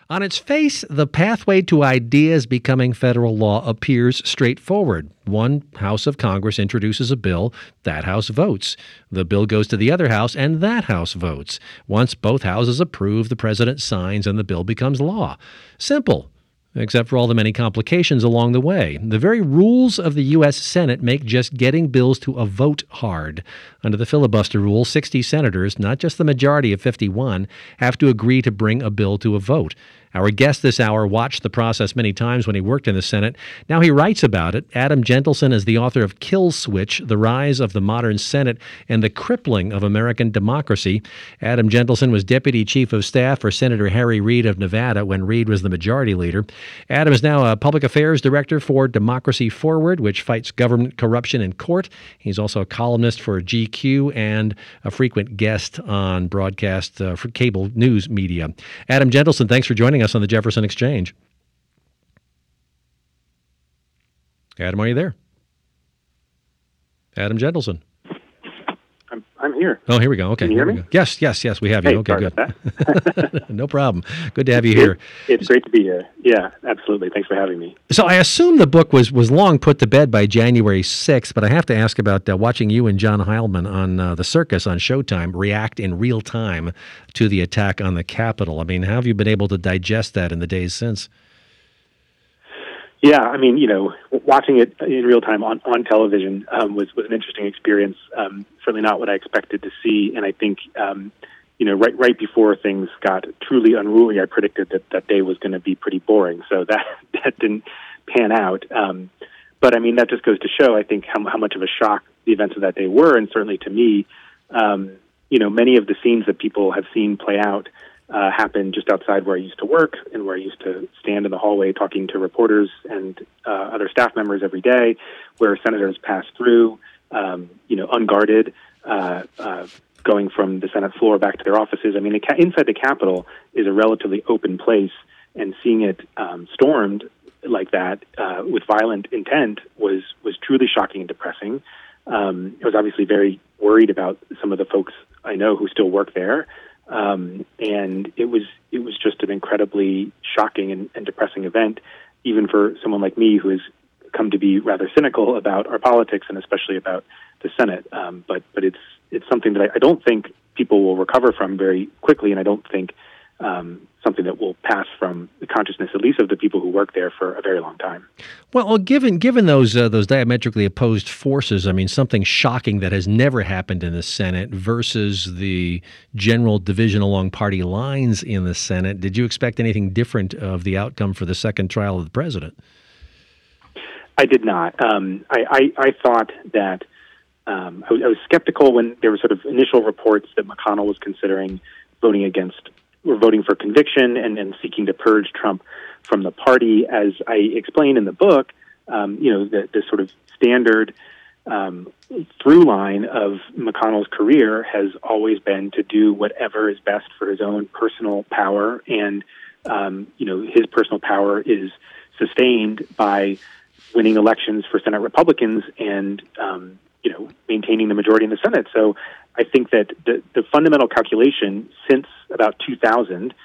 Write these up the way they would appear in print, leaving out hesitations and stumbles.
On its face, the pathway to ideas becoming federal law appears straightforward. One House of Congress introduces a bill, that House votes. The bill goes to the other House, and that House votes. Once both houses approve, the president signs, and the bill becomes law. Simple. Except for all the many complications along the way. The very rules of the U.S. Senate make just getting bills to a vote hard. Under the filibuster rule, 60 senators, not just the majority of 51, have to agree to bring a bill to a vote. Our guest this hour watched the process many times when he worked in the Senate. Now he writes about it. Adam Gentleson is the author of Kill Switch, The Rise of the Modern Senate and the Crippling of American Democracy. Adam Gentleson was Deputy Chief of Staff for Senator Harry Reid of Nevada when Reid was the majority leader. Adam is now a Public Affairs Director for Democracy Forward, which fights government corruption in court. He's also a columnist for GQ and a frequent guest on broadcast for cable news media. Adam Gentleson, thanks for joining us on the Jefferson Exchange. Adam, are you there? Adam Gentleson. I'm here. Oh, here we go. Okay. Can you hear me? Yes, we have you. Hey, okay, sorry good. about that. No problem. Good to have you here. It's great to be here. Yeah, absolutely. Thanks for having me. So I assume the book was long put to bed by January 6th, but I have to ask about watching you and John Heilman on The Circus on Showtime react in real time to the attack on the Capitol. I mean, how have you been able to digest that in the days since? Yeah, I mean, watching it in real time on television was an interesting experience. Certainly not what I expected to see, and I think right before things got truly unruly, I predicted that day was going to be pretty boring. So that didn't pan out. But I mean, that just goes to show, I think, how much of a shock the events of that day were, and certainly to me, many of the scenes that people have seen play out happened just outside where I used to work and where I used to stand in the hallway talking to reporters and other staff members every day, where senators passed through, unguarded, going from the Senate floor back to their offices. I mean, inside the Capitol is a relatively open place, and seeing it stormed like that with violent intent was truly shocking and depressing. I was obviously very worried about some of the folks I know who still work there. And it was just an incredibly shocking and depressing event, even for someone like me who has come to be rather cynical about our politics and especially about the Senate. But it's something that I don't think people will recover from very quickly, and I don't think something that will pass from the consciousness, at least of the people who work there, for a very long time. Well, given those diametrically opposed forces, I mean, something shocking that has never happened in the Senate versus the general division along party lines in the Senate, did you expect anything different of the outcome for the second trial of the president? I did not. I thought that I was skeptical when there were sort of initial reports that McConnell was considering voting for conviction and seeking to purge Trump from the party. As I explained in the book, the sort of standard through line of McConnell's career has always been to do whatever is best for his own personal power, and his personal power is sustained by winning elections for Senate Republicans and maintaining the majority in the Senate. So I think that the fundamental calculation since about 2010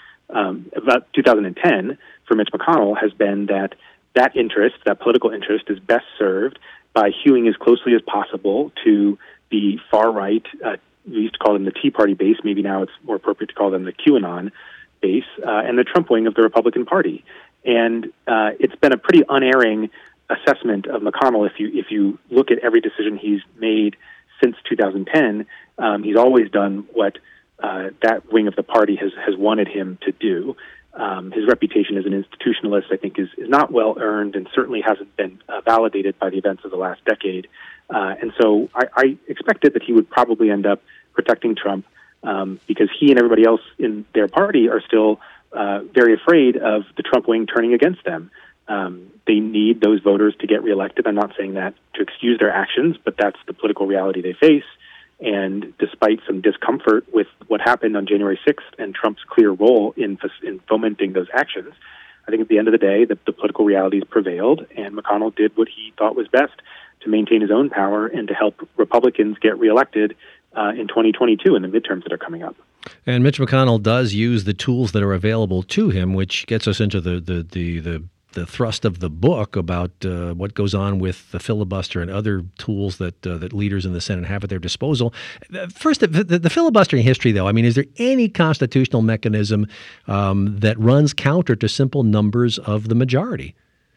for Mitch McConnell has been that political interest is best served by hewing as closely as possible to the far right. We used to call them the Tea Party base. Maybe now it's more appropriate to call them the QAnon base, and the Trump wing of the Republican Party. And it's been a pretty unerring assessment of McConnell. If you look at every decision he's made since 2010, he's always done what that wing of the party has wanted him to do. His reputation as an institutionalist, I think, is not well earned and certainly hasn't been validated by the events of the last decade. And so I expected that he would probably end up protecting Trump because he and everybody else in their party are still very afraid of the Trump wing turning against them. They need those voters to get reelected. I'm not saying that to excuse their actions, but that's the political reality they face. And despite some discomfort with what happened on January 6th and Trump's clear role in fomenting those actions, I think at the end of the day, the political realities prevailed, and McConnell did what he thought was best to maintain his own power and to help Republicans get reelected in 2022 in the midterms that are coming up. And Mitch McConnell does use the tools that are available to him, which gets us into the thrust of the book about what goes on with the filibuster and other tools that leaders in the Senate have at their disposal. First, the filibustering history, though, I mean, is there any constitutional mechanism that runs counter to simple numbers of the majority?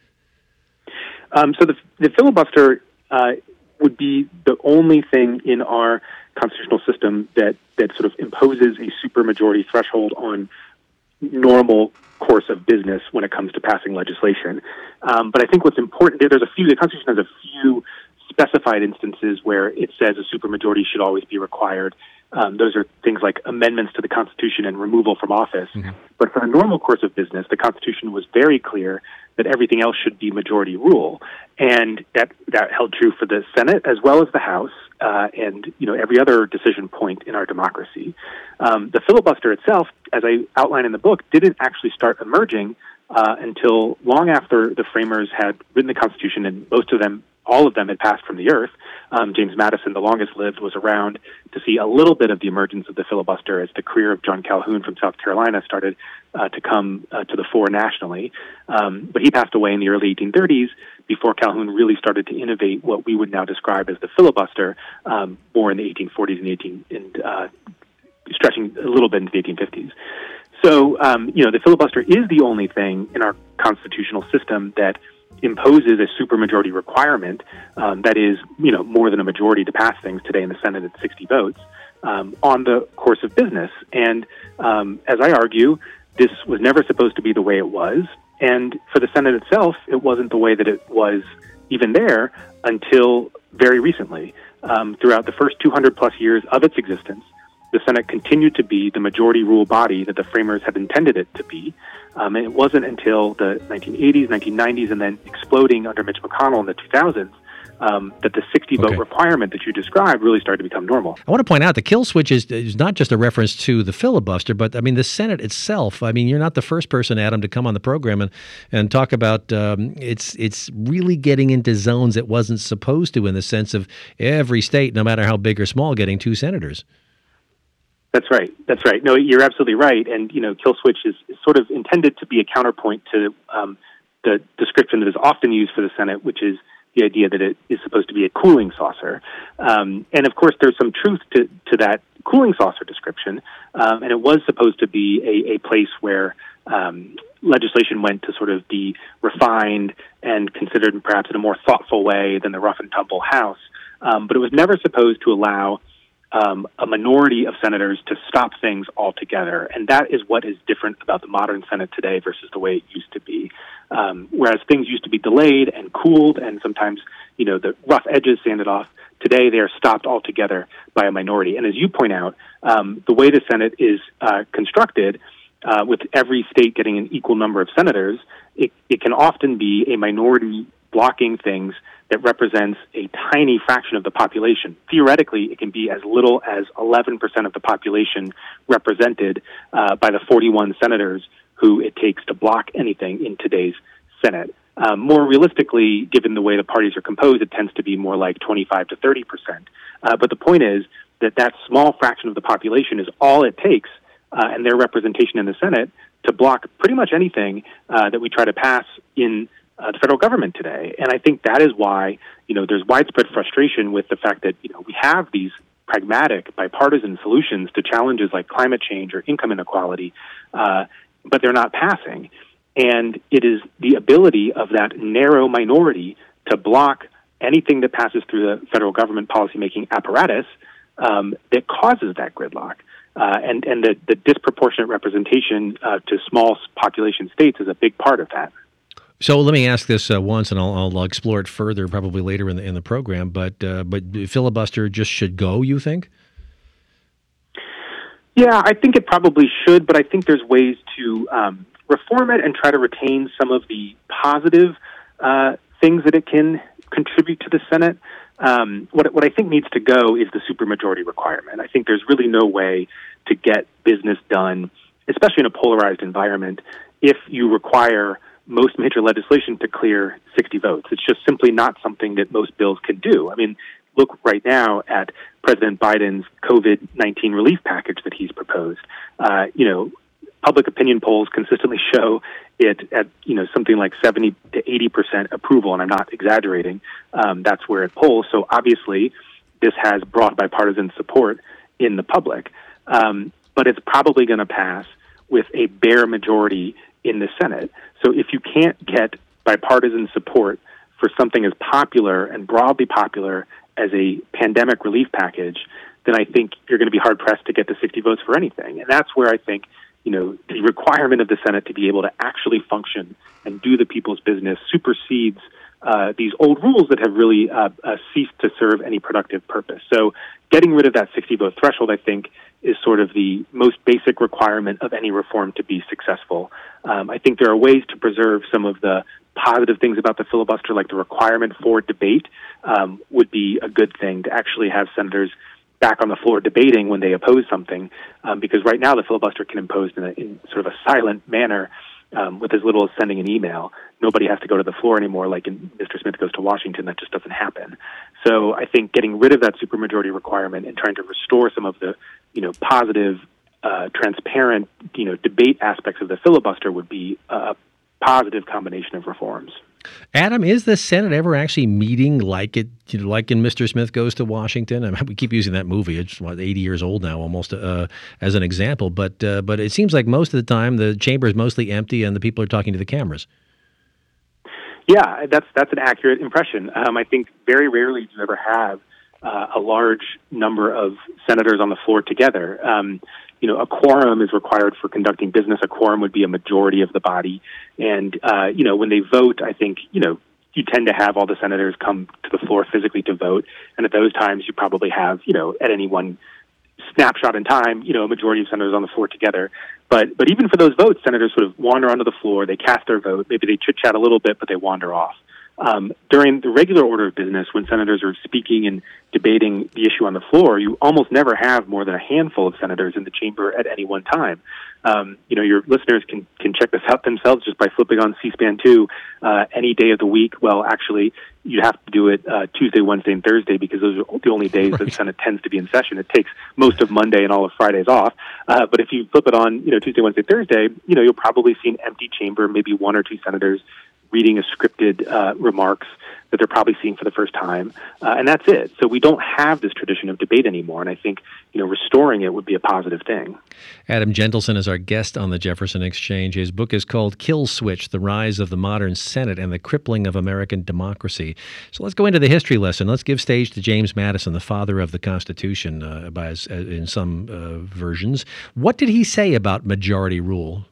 So the filibuster would be the only thing in our constitutional system that sort of imposes a supermajority threshold on normal course of business when it comes to passing legislation. But I think what's important, the Constitution has a few specified instances where it says a supermajority should always be required. Those are things like amendments to the Constitution and removal from office. Mm-hmm. But for the normal course of business, the Constitution was very clear that everything else should be majority rule. And that held true for the Senate as well as the House and every other decision point in our democracy. The filibuster itself, as I outline in the book, didn't actually start emerging until long after the framers had written the Constitution, and all of them had passed from the earth. James Madison, the longest lived, was around to see a little bit of the emergence of the filibuster as the career of John Calhoun from South Carolina started to come to the fore nationally. But he passed away in the early 1830s before Calhoun really started to innovate what we would now describe as the filibuster, more in the 1840s and stretching a little bit into the 1850s. So, the filibuster is the only thing in our constitutional system that imposes a supermajority requirement that is, more than a majority to pass things today in the Senate at 60 votes on the course of business. And as I argue, this was never supposed to be the way it was. And for the Senate itself, it wasn't the way that it was even there until very recently. Throughout the first 200 plus years of its existence, the Senate continued to be the majority rule body that the framers had intended it to be. And it wasn't until the 1980s, 1990s, and then exploding under Mitch McConnell in the 2000s that the 60-vote requirement that you described really started to become normal. I want to point out the kill switch is not just a reference to the filibuster, but, I mean, the Senate itself. I mean, you're not the first person, Adam, to come on the program and talk about it's really getting into zones it wasn't supposed to, in the sense of every state, no matter how big or small, getting 2 senators. That's right. No, you're absolutely right. And, kill switch is sort of intended to be a counterpoint to the description that is often used for the Senate, which is the idea that it is supposed to be a cooling saucer. And, of course, there's some truth to that cooling saucer description. And it was supposed to be a place where legislation went to sort of be refined and considered perhaps in a more thoughtful way than the rough and tumble House. But it was never supposed to allow a minority of senators to stop things altogether. And that is what is different about the modern Senate today versus the way it used to be. Whereas things used to be delayed and cooled and sometimes, the rough edges sanded off, today they are stopped altogether by a minority. And as you point out, the way the Senate is constructed, with every state getting an equal number of senators, it can often be a minority blocking things that represents a tiny fraction of the population. Theoretically, it can be as little as 11% of the population represented by the 41 senators who it takes to block anything in today's Senate. More realistically, given the way the parties are composed, it tends to be more like 25 to 30%. But the point is that small fraction of the population is all it takes, and their representation in the Senate, to block pretty much anything that we try to pass in the federal government today. And I think that is why, there's widespread frustration with the fact that, we have these pragmatic, bipartisan solutions to challenges like climate change or income inequality, but they're not passing. And it is the ability of that narrow minority to block anything that passes through the federal government policymaking apparatus that causes that gridlock. And the disproportionate representation to small population states is a big part of that. So let me ask this once, and I'll explore it further probably later in the program. But filibuster just should go, you think? Yeah, I think it probably should, but I think there's ways to reform it and try to retain some of the positive things that it can contribute to the Senate. What I think needs to go is the supermajority requirement. I think there's really no way to get business done, especially in a polarized environment, if you require most major legislation to clear 60 votes. It's just simply not something that most bills can do. I mean, look right now at President Biden's COVID-19 relief package that he's proposed. Public opinion polls consistently show it at something like 70 to 80% approval, and I'm not exaggerating. That's where it polls. So obviously, this has broad bipartisan support in the public, but it's probably going to pass with a bare majority in the Senate. So if you can't get bipartisan support for something as popular and broadly popular as a pandemic relief package, then I think you're going to be hard-pressed to get the 60 votes for anything. And that's where I think the requirement of the Senate to be able to actually function and do the people's business supersedes these old rules that have really ceased to serve any productive purpose. So getting rid of that 60-vote threshold, I think, is sort of the most basic requirement of any reform to be successful. I think there are ways to preserve some of the positive things about the filibuster, like the requirement for debate would be a good thing, to actually have senators back on the floor debating when they oppose something, because right now the filibuster can impose in sort of a silent manner with as little as sending an email. Nobody has to go to the floor anymore, like in Mr. Smith Goes to Washington. That just doesn't happen. So I think getting rid of that supermajority requirement and trying to restore some of the positive, transparent debate aspects of the filibuster would be a positive combination of reforms. Adam, is the Senate ever actually meeting like in Mr. Smith Goes to Washington? I mean, we keep using that movie. It's 80 years old now, almost as an example. But it seems like most of the time the chamber is mostly empty and the people are talking to the cameras. Yeah, that's an accurate impression. I think very rarely do you ever have a large number of senators on the floor together. A quorum is required for conducting business. A quorum would be a majority of the body. And, when they vote, I think, you tend to have all the senators come to the floor physically to vote. And at those times, you probably have, at any one snapshot in time, a majority of senators on the floor together. But even for those votes, senators sort of wander onto the floor. They cast their vote. Maybe they chit-chat a little bit, but they wander off. During the regular order of business, when senators are speaking and debating the issue on the floor, you almost never have more than a handful of senators in the chamber at any one time. Your listeners can check this out themselves just by flipping on C-SPAN 2 any day of the week. Well, actually, you have to do it Tuesday, Wednesday, and Thursday because those are the only days that the Senate tends to be in session. It takes most of Monday and all of Fridays off. But if you flip it on, Tuesday, Wednesday, Thursday, you'll probably see an empty chamber, maybe one or two senators reading a scripted remarks that they're probably seeing for the first time, and that's it. So we don't have this tradition of debate anymore, and I think restoring it would be a positive thing. Adam Gentleson is our guest on the Jefferson Exchange. His book is called Kill Switch: The Rise of the Modern Senate and the Crippling of American Democracy. So let's go into the history lesson. Let's give stage to James Madison, the father of the Constitution, in some versions. What did he say about majority rule?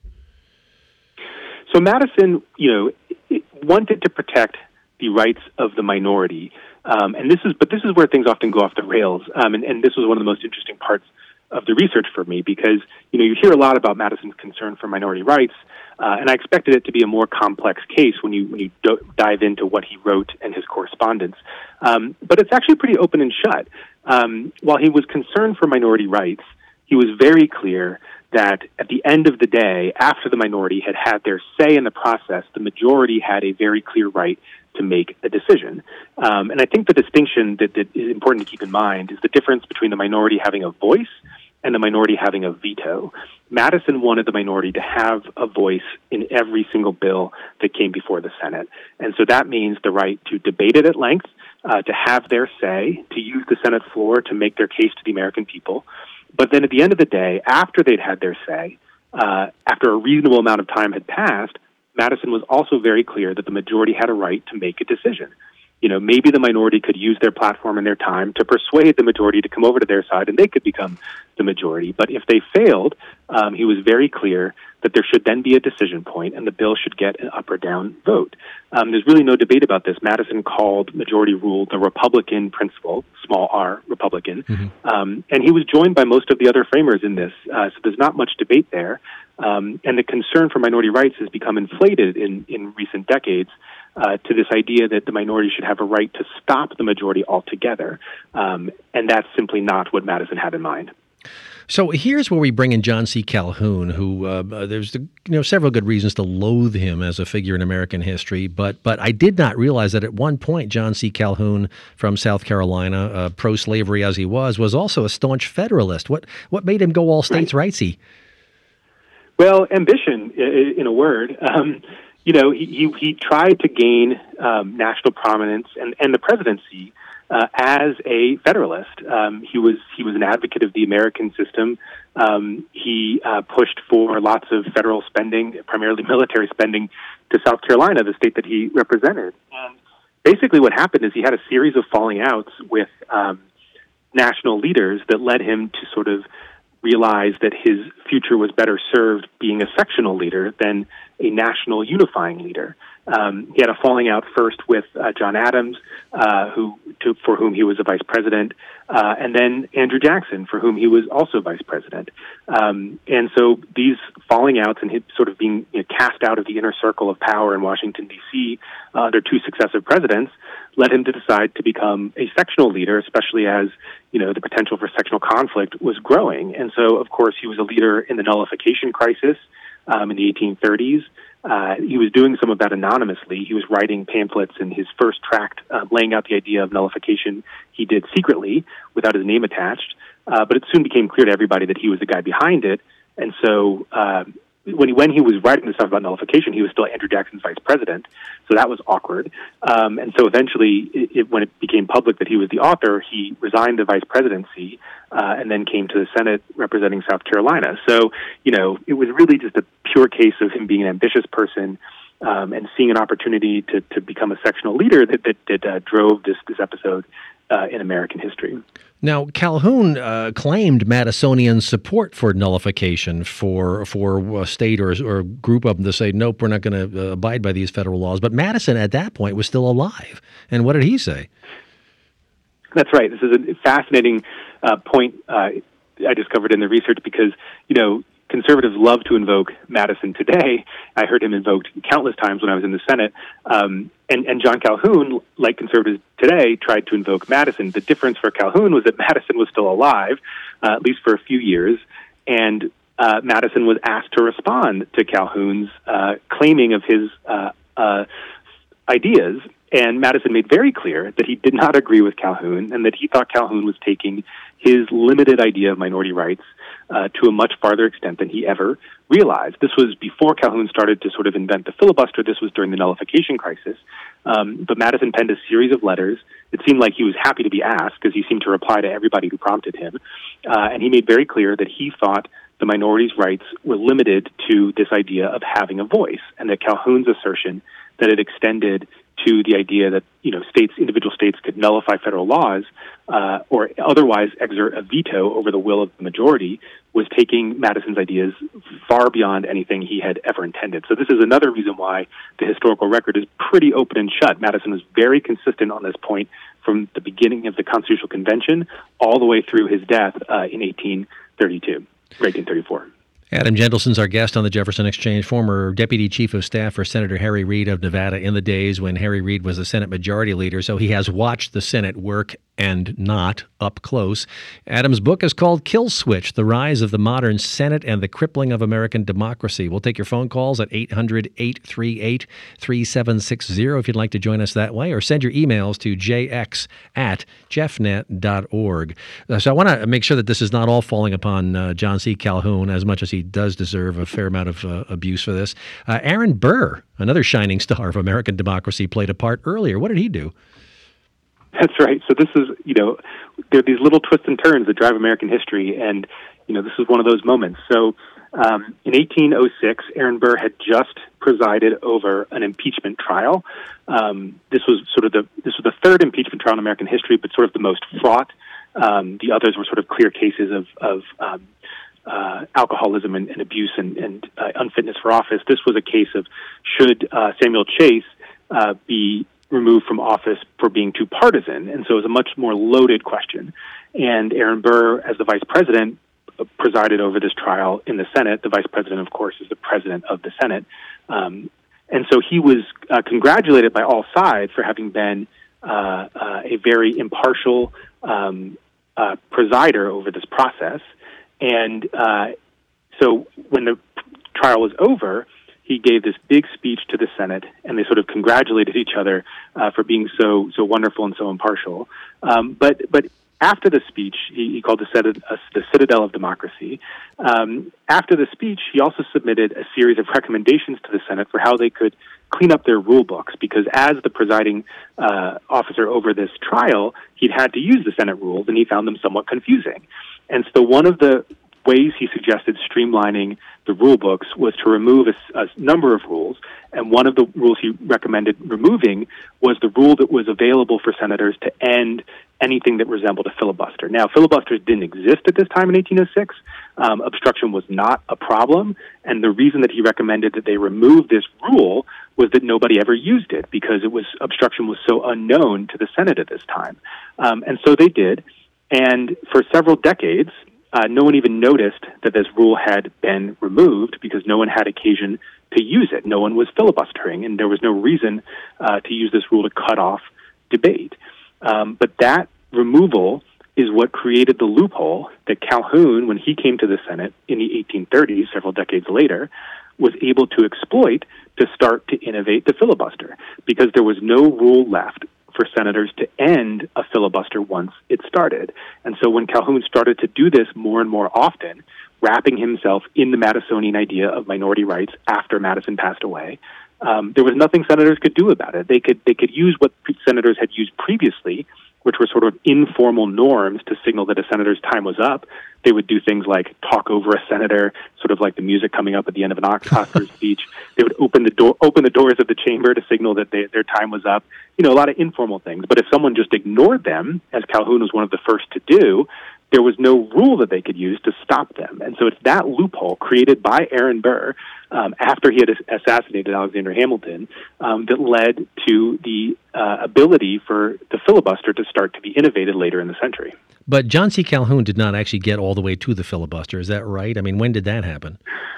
So Madison, wanted to protect the rights of the minority, and this is where things often go off the rails. And this was one of the most interesting parts of the research for me because you hear a lot about Madison's concern for minority rights, and I expected it to be a more complex case when you dive into what he wrote and his correspondence. But it's actually pretty open and shut. While he was concerned for minority rights, he was very clear that at the end of the day, after the minority had had their say in the process, the majority had a very clear right to make a decision. And I think the distinction that is important to keep in mind is the difference between the minority having a voice and the minority having a veto. Madison wanted the minority to have a voice in every single bill that came before the Senate. And so that means the right to debate it at length, to have their say, to use the Senate floor to make their case to the American people. But then at the end of the day, after they'd had their say, after a reasonable amount of time had passed, Madison was also very clear that the majority had a right to make a decision. Maybe the minority could use their platform and their time to persuade the majority to come over to their side and they could become the majority. But if they failed, he was very clear that there should then be a decision point and the bill should get an up or down vote. There's really no debate about this. Madison called majority rule the Republican principle, small r, Republican. Mm-hmm. And he was joined by most of the other framers in this. So there's not much debate there. And the concern for minority rights has become inflated in recent decades to this idea that the minority should have a right to stop the majority altogether. And that's simply not what Madison had in mind. So here's where we bring in John C. Calhoun, who there's several good reasons to loathe him as a figure in American history, but I did not realize that at one point John C. Calhoun from South Carolina, pro-slavery as he was also a staunch Federalist. What made him go all states' rightsy? Well, ambition, in a word. He tried to gain national prominence and the presidency as a Federalist. He was an advocate of the American system. He pushed for lots of federal spending, primarily military spending, to South Carolina, the state that he represented. And basically what happened is he had a series of falling outs with national leaders that led him to sort of realize that his future was better served being a sectional leader than a national unifying leader. He had a falling out first with John Adams, for whom he was a vice president, and then Andrew Jackson, for whom he was also vice president. And so these falling outs and his sort of being cast out of the inner circle of power in Washington, D.C. Under two successive presidents led him to decide to become a sectional leader, especially as the potential for sectional conflict was growing. And so, of course, he was a leader in the nullification crisis in the 1830s. He was doing some of that anonymously. He was writing pamphlets, in his first tract laying out the idea of nullification he did secretly without his name attached. But it soon became clear to everybody that he was the guy behind it. And so when he was writing the stuff about nullification, he was still Andrew Jackson's vice president. So that was awkward. And so eventually, when it became public that he was the author, he resigned the vice presidency and then came to the Senate representing South Carolina. So, it was really just a pure case of him being an ambitious person and seeing an opportunity to become a sectional leader that drove this episode in American history. Now, Calhoun claimed Madisonian support for nullification for a state or group of them to say, nope, we're not going to abide by these federal laws. But Madison at that point was still alive. And what did he say? That's right. This is a fascinating point I discovered in the research because, conservatives love to invoke Madison today. I heard him invoked countless times when I was in the Senate. And John Calhoun, like conservatives today, tried to invoke Madison. The difference for Calhoun was that Madison was still alive, at least for a few years, and Madison was asked to respond to Calhoun's claiming of his ideas. And Madison made very clear that he did not agree with Calhoun and that he thought Calhoun was taking his limited idea of minority rights to a much farther extent than he ever realized. This was before Calhoun started to sort of invent the filibuster. This was during the nullification crisis. But Madison penned a series of letters. It seemed like he was happy to be asked because he seemed to reply to everybody who prompted him. And he made very clear that he thought the minorities' rights were limited to this idea of having a voice, and that Calhoun's assertion that it extended to the idea that individual states could nullify federal laws or otherwise exert a veto over the will of the majority was taking Madison's ideas far beyond anything he had ever intended. So this is another reason why the historical record is pretty open and shut. Madison was very consistent on this point from the beginning of the Constitutional Convention all the way through his death in 1834. Adam Jentelson's our guest on the Jefferson Exchange, former Deputy Chief of Staff for Senator Harry Reid of Nevada in the days when Harry Reid was the Senate Majority Leader, so he has watched the Senate work and not up close. Adam's book is called Kill Switch, The Rise of the Modern Senate and the Crippling of American Democracy. We'll take your phone calls at 800-838-3760 if you'd like to join us that way, or send your emails to jx@jeffnet.org. So I want to make sure that this is not all falling upon John C. Calhoun, as much as he does deserve a fair amount of abuse for this. Aaron Burr, another shining star of American democracy, played a part earlier. What did he do? That's right. So this is, there are these little twists and turns that drive American history, and, this is one of those moments. So in 1806, Aaron Burr had just presided over an impeachment trial. This was the third impeachment trial in American history, but sort of the most fraught. The others were sort of clear cases of alcoholism and abuse and unfitness for office. This was a case of should Samuel Chase be removed from office for being too partisan, and so it was a much more loaded question. And Aaron Burr, as the vice president, presided over this trial in the Senate. The vice president, of course, is the president of the Senate. And so he was congratulated by all sides for having been a very impartial presider over this process. And so when the trial was over, he gave this big speech to the Senate, and they sort of congratulated each other for being so wonderful and so impartial. But after the speech, he called the Citadel of Democracy. After the speech, he also submitted a series of recommendations to the Senate for how they could clean up their rule books, because as the presiding officer over this trial, he'd had to use the Senate rules, and he found them somewhat confusing. And so one of the ways he suggested streamlining the rule books was to remove a number of rules, and one of the rules he recommended removing was the rule that was available for senators to end anything that resembled a filibuster. Now, filibusters didn't exist at this time in 1806. Obstruction was not a problem, and the reason that he recommended that they remove this rule was that nobody ever used it, because obstruction was so unknown to the Senate at this time. And so they did, and for several decades, no one even noticed that this rule had been removed, because no one had occasion to use it. No one was filibustering, and there was no reason to use this rule to cut off debate. But that removal is what created the loophole that Calhoun, when he came to the Senate in the 1830s, several decades later, was able to exploit to start to innovate the filibuster, because there was no rule left for senators to end a filibuster once it started. And so when Calhoun started to do this more and more often, wrapping himself in the Madisonian idea of minority rights after Madison passed away, there was nothing senators could do about it. They could use what senators had used previously, which were sort of informal norms to signal that a senator's time was up. They would do things like talk over a senator, sort of like the music coming up at the end of an Oscar speech. They would open the doors of the chamber to signal that their time was up. A lot of informal things. But if someone just ignored them, as Calhoun was one of the first to do, there was no rule that they could use to stop them. And so it's that loophole created by Aaron Burr after he had assassinated Alexander Hamilton that led to the ability for the filibuster to start to be innovated later in the century. But John C. Calhoun did not actually get all the way to the filibuster. Is that right? I mean, when did that happen?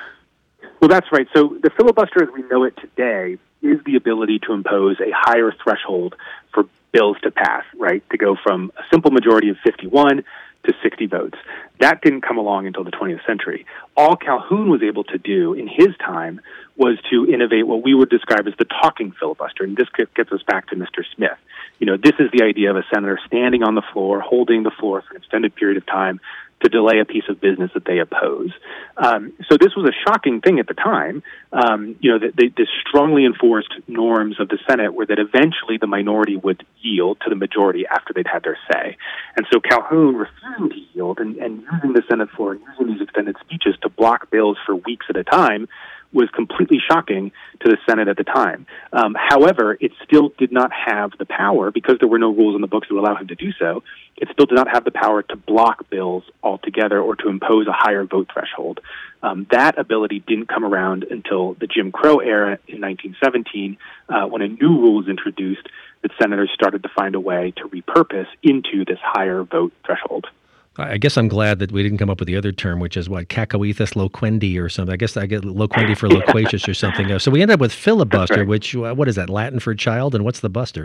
Well, that's right. So the filibuster as we know it today is the ability to impose a higher threshold for bills to pass, right? To go from a simple majority of 51 to 60 votes. That didn't come along until the 20th century. All Calhoun was able to do in his time was to innovate what we would describe as the talking filibuster, and this gets us back to Mr. Smith. This is the idea of a senator standing on the floor, holding the floor for an extended period of time to delay a piece of business that they oppose. So this was a shocking thing at the time. The strongly enforced norms of the Senate were that eventually the minority would yield to the majority after they'd had their say. And so Calhoun refusing to yield and using the Senate floor and using these extended speeches to block bills for weeks at a time was completely shocking to the Senate at the time. However, it still did not have the power, because there were no rules in the books that would allow him to do so, it still did not have the power to block bills altogether or to impose a higher vote threshold. That ability didn't come around until the Jim Crow era in 1917, when a new rule was introduced that senators started to find a way to repurpose into this higher vote threshold. I guess I'm glad that we didn't come up with the other term, which is cacoethus loquendi or something. I guess I get loquendi for loquacious or something. So we end up with filibuster, right. Which, what is that, Latin for child? And what's the buster?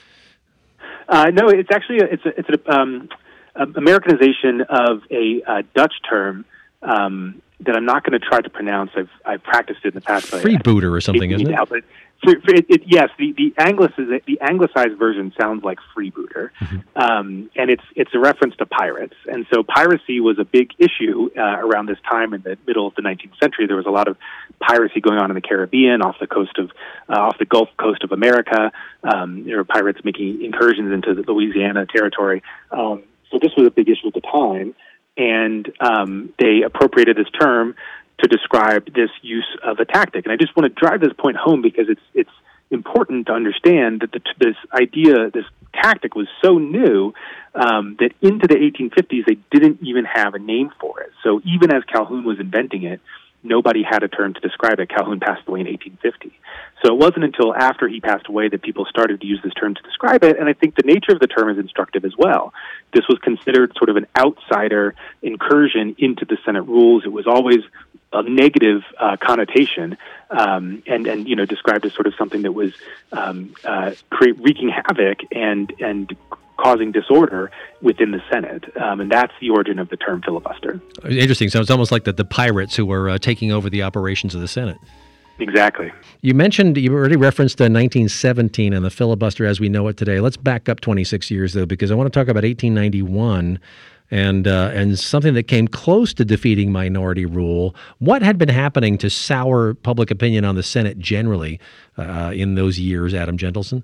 No, it's actually an Americanization of a Dutch term that I'm not going to try to pronounce. I've practiced it in the past. Freebooter or something, isn't it? Yes, the anglicized version sounds like freebooter, and it's a reference to pirates. And so piracy was a big issue around this time in the middle of the 19th century. There was a lot of piracy going on in the Caribbean, off the Gulf Coast of America. There were pirates making incursions into the Louisiana territory. So this was a big issue at the time, and they appropriated this term to describe this use of a tactic. And I just want to drive this point home, because it's important to understand that this tactic was so new that into the 1850s they didn't even have a name for it. So even as Calhoun was inventing it, nobody had a term to describe it. Calhoun passed away in 1850. So it wasn't until after he passed away that people started to use this term to describe it, and I think the nature of the term is instructive as well. This was considered sort of an outsider incursion into the Senate rules. It was always a negative connotation, and described as sort of something that was wreaking havoc and causing disorder within the Senate. And that's the origin of the term filibuster. Interesting. So it's almost like the pirates who were taking over the operations of the Senate. Exactly. You already referenced 1917 and the filibuster as we know it today. Let's back up 26 years, though, because I want to talk about 1891 and something that came close to defeating minority rule. What had been happening to sour public opinion on the Senate generally in those years, Adam Gentleson?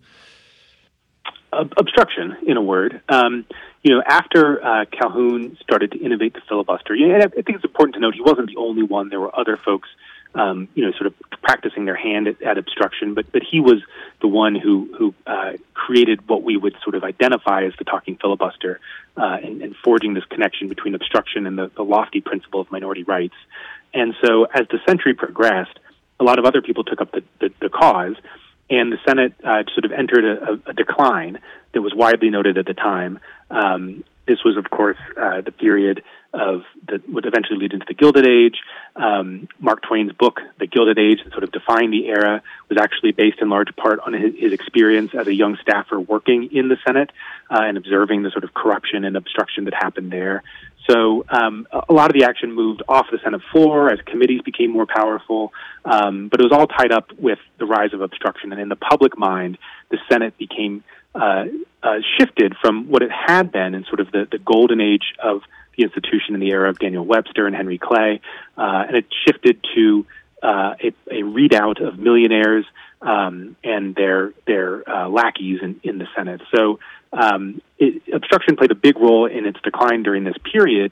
Obstruction, in a word. After Calhoun started to innovate the filibuster, and I think it's important to note he wasn't the only one. There were other folks sort of practicing their hand at obstruction, but he was the one who created what we would sort of identify as the talking filibuster, and forging this connection between obstruction and the lofty principle of minority rights. And so as the century progressed, a lot of other people took up the cause, and the Senate sort of entered a decline that was widely noted at the time. This was, of course, the period of that would eventually lead into the Gilded Age. Mark Twain's book, The Gilded Age, that sort of defined the era, was actually based in large part on his experience as a young staffer working in the Senate and observing the sort of corruption and obstruction that happened there. So a lot of the action moved off the Senate floor as committees became more powerful, but it was all tied up with the rise of obstruction. And in the public mind, the Senate became shifted from what it had been in sort of the golden age of the institution in the era of Daniel Webster and Henry Clay, and it shifted to a readout of millionaires and their lackeys in the Senate. So obstruction played a big role in its decline during this period,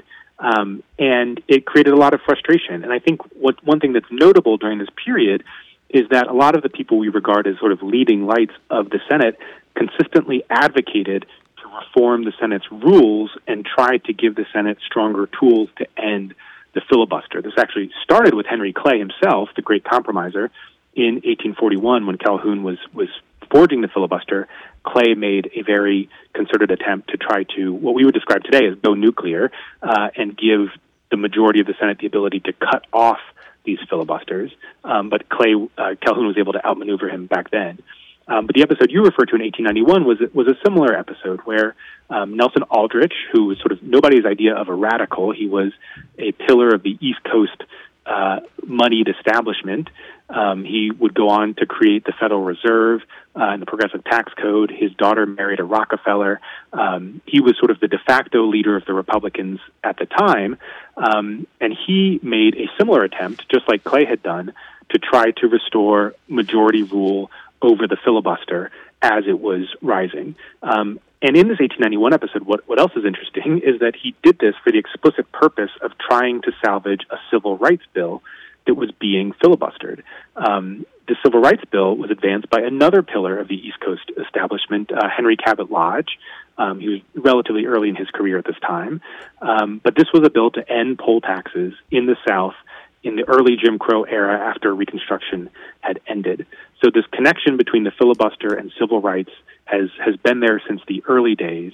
and it created a lot of frustration. And I think one thing that's notable during this period is that a lot of the people we regard as sort of leading lights of the Senate consistently advocated to reform the Senate's rules and tried to give the Senate stronger tools to end the filibuster. This actually started with Henry Clay himself, the great compromiser. In 1841, when Calhoun was forging the filibuster, Clay made a very concerted attempt to try to, what we would describe today as go nuclear, and give the majority of the Senate the ability to cut off these filibusters. But Calhoun was able to outmaneuver him back then. But the episode you referred to in 1891 was a similar episode where Nelson Aldrich, who was sort of nobody's idea of a radical, he was a pillar of the East Coast moneyed establishment. He would go on to create the Federal Reserve and the Progressive Tax Code. His daughter married a Rockefeller. He was sort of the de facto leader of the Republicans at the time, and he made a similar attempt, just like Clay had done, to try to restore majority rule over the filibuster as it was rising. And in this 1891 episode, what else is interesting is that he did this for the explicit purpose of trying to salvage a civil rights bill that was being filibustered. The Civil Rights Bill was advanced by another pillar of the East Coast establishment, Henry Cabot Lodge. He was relatively early in his career at this time. But this was a bill to end poll taxes in the South in the early Jim Crow era after Reconstruction had ended. So this connection between the filibuster and civil rights has been there since the early days.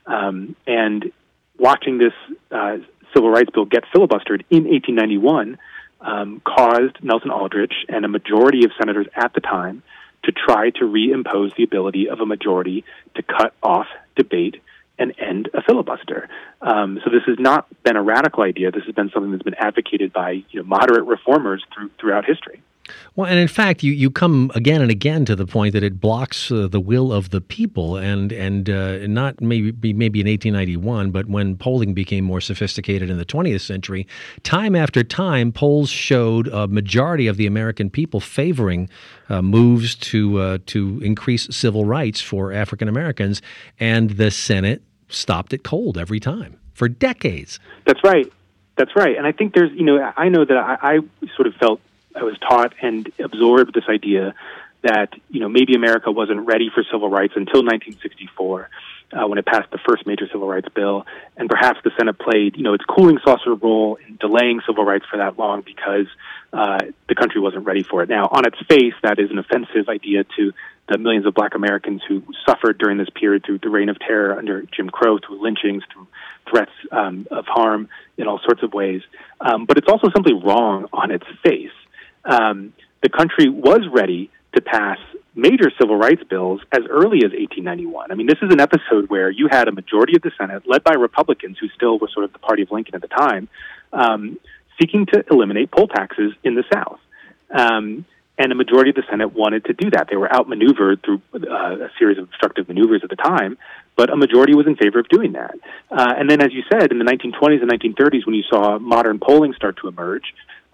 And watching this civil rights bill get filibustered in 1891 caused Nelson Aldrich and a majority of senators at the time to try to reimpose the ability of a majority to cut off debate and end a filibuster. So this has not been a radical idea. This has been something that's been advocated by moderate reformers throughout history. Well, and in fact, you come again and again to the point that it blocks the will of the people, and not maybe in 1891, but when polling became more sophisticated in the 20th century, time after time, polls showed a majority of the American people favoring moves to increase civil rights for African Americans, and the Senate stopped it cold every time for decades. That's right. And I think there's, I know that I sort of felt I was taught and absorbed this idea that, maybe America wasn't ready for civil rights until 1964, when it passed the first major civil rights bill. And perhaps the Senate played, its cooling saucer role in delaying civil rights for that long because the country wasn't ready for it. Now, on its face, that is an offensive idea to the millions of Black Americans who suffered during this period through the reign of terror under Jim Crow, through lynchings, through threats of harm in all sorts of ways. But it's also simply wrong on its face. The country was ready to pass major civil rights bills as early as 1891. I mean, this is an episode where you had a majority of the Senate, led by Republicans, who still were sort of the party of Lincoln at the time, seeking to eliminate poll taxes in the South. And a majority of the Senate wanted to do that. They were outmaneuvered through a series of obstructive maneuvers at the time, but a majority was in favor of doing that. And then, as you said, in the 1920s and 1930s, when you saw modern polling start to emerge,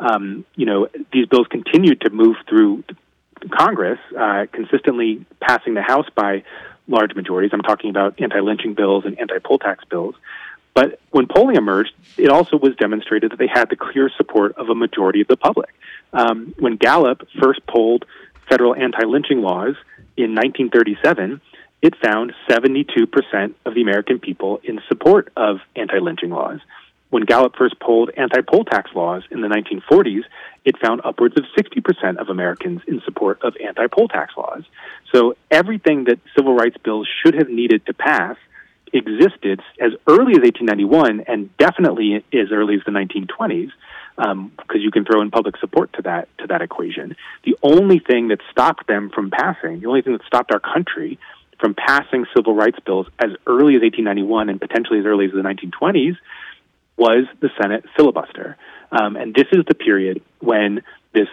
these bills continued to move through Congress, consistently passing the House by large majorities. I'm talking about anti-lynching bills and anti-poll tax bills. But when polling emerged, it also was demonstrated that they had the clear support of a majority of the public. When Gallup first polled federal anti-lynching laws in 1937, it found 72% of the American people in support of anti-lynching laws. When Gallup first polled anti-poll tax laws in the 1940s, it found upwards of 60% of Americans in support of anti-poll tax laws. So everything that civil rights bills should have needed to pass existed as early as 1891 and definitely as early as the 1920s, because you can throw in public support to that equation. The only thing that stopped them from passing, the only thing that stopped our country from passing civil rights bills as early as 1891 and potentially as early as the 1920s was the Senate filibuster. And this is the period when this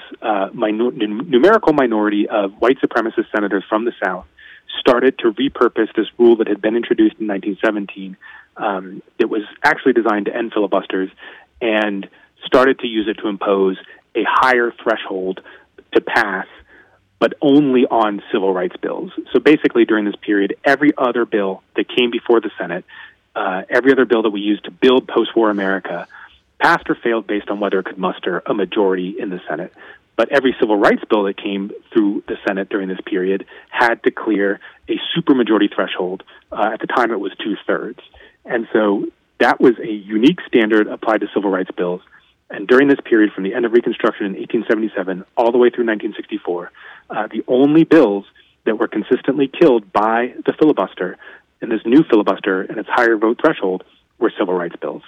numerical minority of white supremacist senators from the South started to repurpose this rule that had been introduced in 1917. It was actually designed to end filibusters, and started to use it to impose a higher threshold to pass, but only on civil rights bills. So basically, during this period, every other bill that came before the Senate, every other bill that we used to build post-war America, passed or failed based on whether it could muster a majority in the Senate. But every civil rights bill that came through the Senate during this period had to clear a supermajority threshold. At the time, it was 2/3. And so that was a unique standard applied to civil rights bills. And during this period, from the end of Reconstruction in 1877 all the way through 1964, the only bills that were consistently killed by the filibuster, and this new filibuster and its higher vote threshold, were civil rights bills.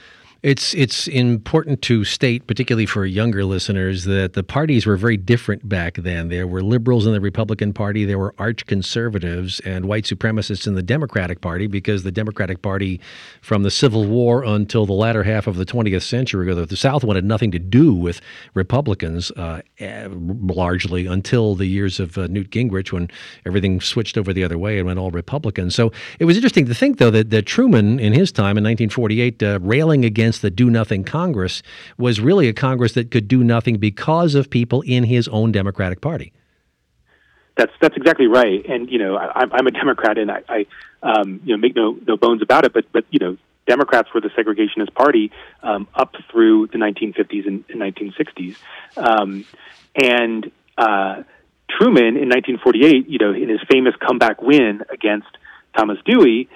It's important to state, particularly for younger listeners, that the parties were very different back then. There were liberals in the Republican Party, there were arch conservatives and white supremacists in the Democratic Party, because the Democratic Party, from the Civil War until the latter half of the 20th century, the South wanted nothing to do with Republicans, largely until the years of Newt Gingrich, when everything switched over the other way and went all Republican. So it was interesting to think, though, that Truman, in his time in 1948, railing against the Do-Nothing Congress, was really a Congress that could do nothing because of people in his own Democratic Party. That's exactly right. And I'm a Democrat, and I make no bones about it. But Democrats were the segregationist party up through the 1950s and 1960s. And Truman in 1948, in his famous comeback win against Thomas Dewey,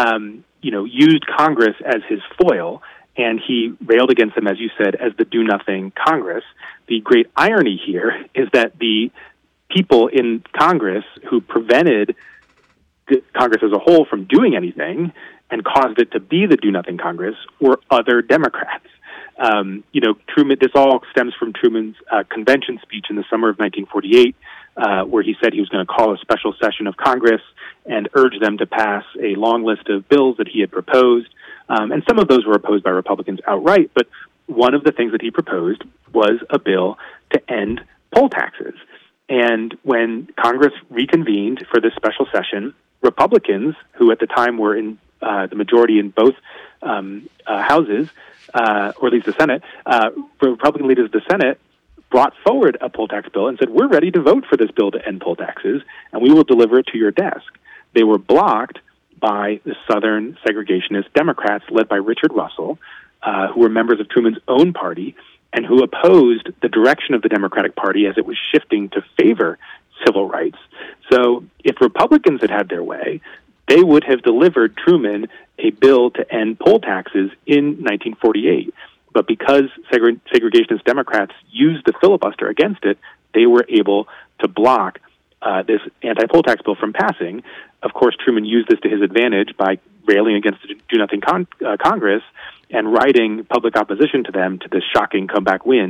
used Congress as his foil. And he railed against them, as you said, as the do-nothing Congress. The great irony here is that the people in Congress who prevented Congress as a whole from doing anything and caused it to be the do-nothing Congress were other Democrats. Truman. This all stems from Truman's convention speech in the summer of 1948, where he said he was going to call a special session of Congress and urge them to pass a long list of bills that he had proposed. And some of those were opposed by Republicans outright, but one of the things that he proposed was a bill to end poll taxes. And when Congress reconvened for this special session, Republicans, who at the time were in the majority in both houses, or at least the Senate, Republican leaders of the Senate brought forward a poll tax bill and said, "We're ready to vote for this bill to end poll taxes, and we will deliver it to your desk." They were blocked by the Southern segregationist Democrats led by Richard Russell, who were members of Truman's own party and who opposed the direction of the Democratic Party as it was shifting to favor civil rights. So if Republicans had had their way, they would have delivered Truman a bill to end poll taxes in 1948. But because segregationist Democrats used the filibuster against it, they were able to block this anti-poll tax bill from passing. Of course, Truman used this to his advantage by railing against the Do-Nothing Congress and writing public opposition to them to this shocking comeback win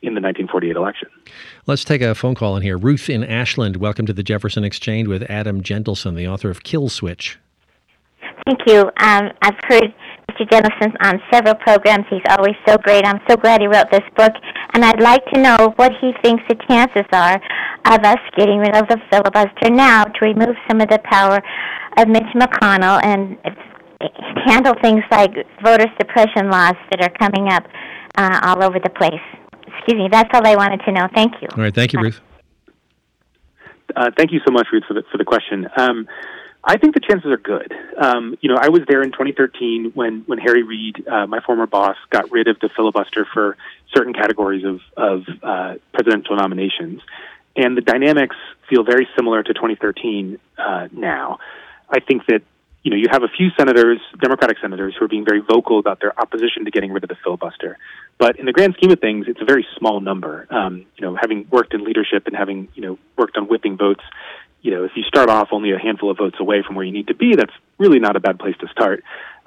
in the 1948 election. Let's take a phone call in here. Ruth in Ashland, welcome to the Jefferson Exchange with Adam Gentleson, the author of Kill Switch. Thank you. I've heard Mr. Jentleson on several programs. He's always so great. I'm so glad he wrote this book. And I'd like to know what he thinks the chances are of us getting rid of the filibuster now to remove some of the power of Mitch McConnell and handle things like voter suppression laws that are coming up all over the place. Excuse me. That's all I wanted to know. Thank you. All right. Thank you, Ruth. Thank you so much, Ruth, for the question. I think the chances are good. I was there in 2013 when Harry Reid, my former boss, got rid of the filibuster for certain categories of presidential nominations. And the dynamics feel very similar to 2013 now. I think that, you have a few senators, Democratic senators, who are being very vocal about their opposition to getting rid of the filibuster. But in the grand scheme of things, it's a very small number. Having worked in leadership and having, worked on whipping votes, if you start off only a handful of votes away from where you need to be, that's really not a bad place to start.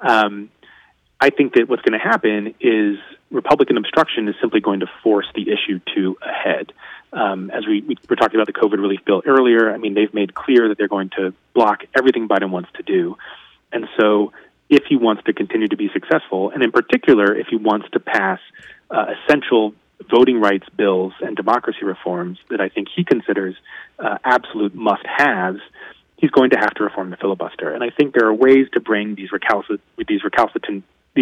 I think that what's going to happen is Republican obstruction is simply going to force the issue to a head. As we were talking about the COVID relief bill earlier, they've made clear that they're going to block everything Biden wants to do. And so if he wants to continue to be successful, and in particular, if he wants to pass essential voting rights bills and democracy reforms that I think he considers absolute must-haves, he's going to have to reform the filibuster. And I think there are ways to bring these recalcitrant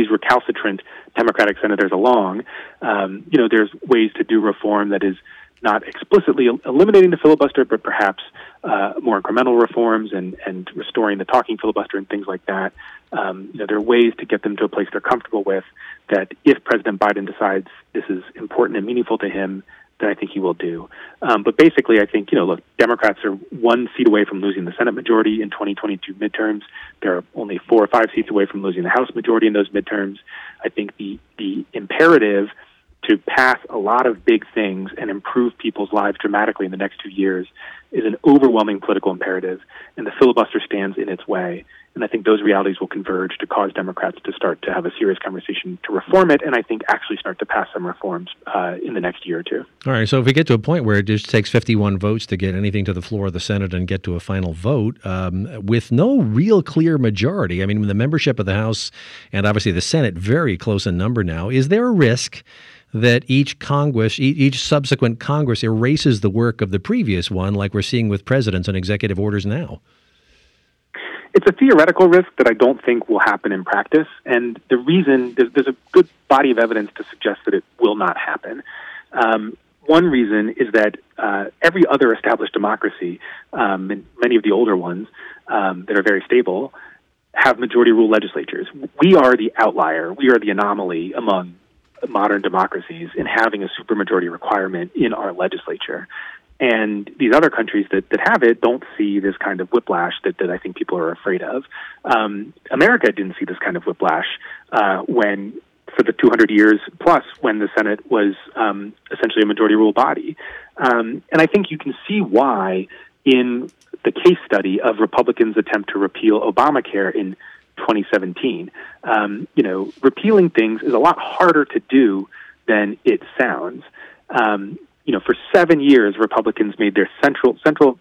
Democratic senators along. There's ways to do reform that is not explicitly eliminating the filibuster, but perhaps more incremental reforms and restoring the talking filibuster and things like that. There are ways to get them to a place they're comfortable with that if President Biden decides this is important and meaningful to him, then I think he will do. But basically, I think, Democrats are 1 seat away from losing the Senate majority in 2022 midterms. They're only 4 or 5 seats away from losing the House majority in those midterms. I think the imperative to pass a lot of big things and improve people's lives dramatically in the next 2 years is an overwhelming political imperative, and the filibuster stands in its way. And I think those realities will converge to cause Democrats to start to have a serious conversation to reform it, and I think actually start to pass some reforms in the next year or two. All right, so if we get to a point where it just takes 51 votes to get anything to the floor of the Senate and get to a final vote, with no real clear majority, the membership of the House and obviously the Senate very close in number now, is there a risk that each subsequent Congress erases the work of the previous one, like we're seeing with presidents and executive orders now? It's a theoretical risk that I don't think will happen in practice, and the reason, there's a good body of evidence to suggest that it will not happen. One reason is that every other established democracy, and many of the older ones that are very stable, have majority rule legislatures. We are the outlier. We are the anomaly among modern democracies in having a supermajority requirement in our legislature. And these other countries that have it don't see this kind of whiplash that I think people are afraid of. America didn't see this kind of whiplash when, for the 200 years plus, when the Senate was essentially a majority rule body. And I think you can see why in the case study of Republicans' attempt to repeal Obamacare in 2017. Repealing things is a lot harder to do than it sounds. For 7 years, Republicans made their central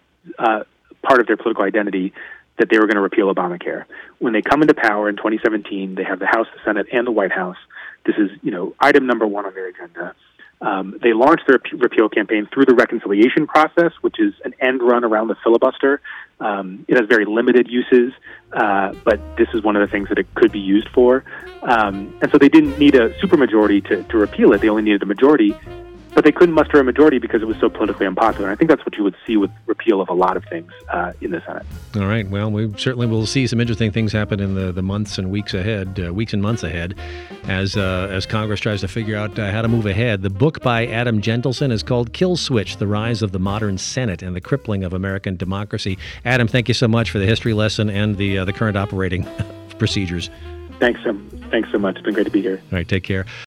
part of their political identity that they were going to repeal Obamacare. When they come into power in 2017, they have the House, the Senate, and the White House. This is, item number 1 on their agenda. They launched their repeal campaign through the reconciliation process, which is an end run around the filibuster. It has very limited uses, but this is one of the things that it could be used for. And so they didn't need a supermajority to repeal it. They only needed a majority. But they couldn't muster a majority because it was so politically unpopular. And I think that's what you would see with repeal of a lot of things in the Senate. All right. Well, we certainly will see some interesting things happen in the months and weeks and months ahead, as Congress tries to figure out how to move ahead. The book by Adam Gentleson is called Kill Switch: The Rise of the Modern Senate and the Crippling of American Democracy. Adam, thank you so much for the history lesson and the current operating procedures. Thanks so much. It's been great to be here. All right. Take care.